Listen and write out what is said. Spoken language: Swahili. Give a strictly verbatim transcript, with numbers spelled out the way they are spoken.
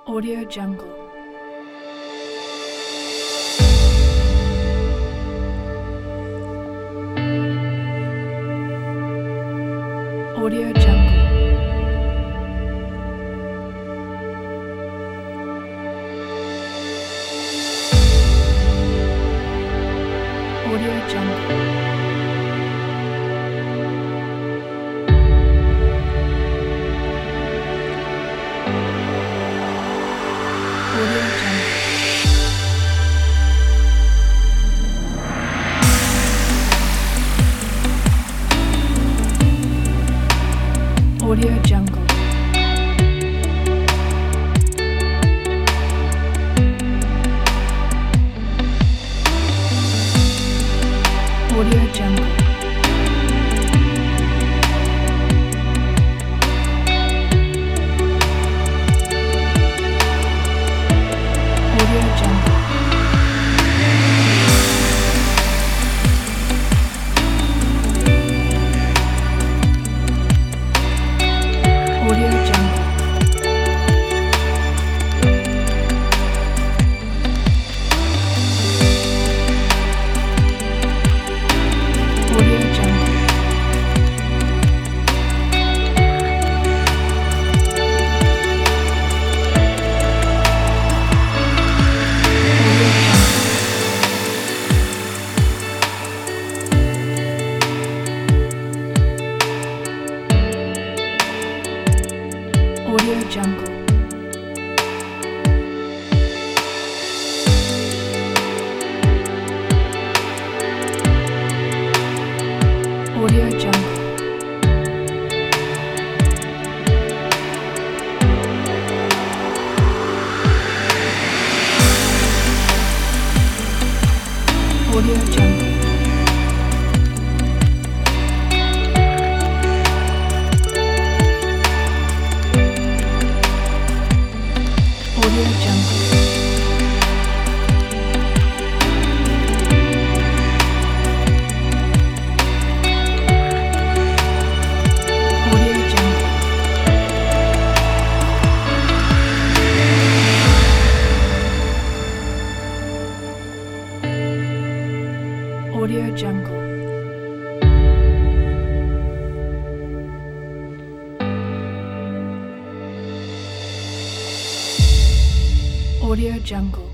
Audio Jungle. Audio Jungle. Audio Jungle. Audio Jungle. Audio Jungle. Audio Jungle. Audio Jungle. Audio Jungle. Audio Jungle. Audio Jungle. Audio Jungle. Audio Jungle. Audio Jungle. Audio Jungle. Audio Jungle.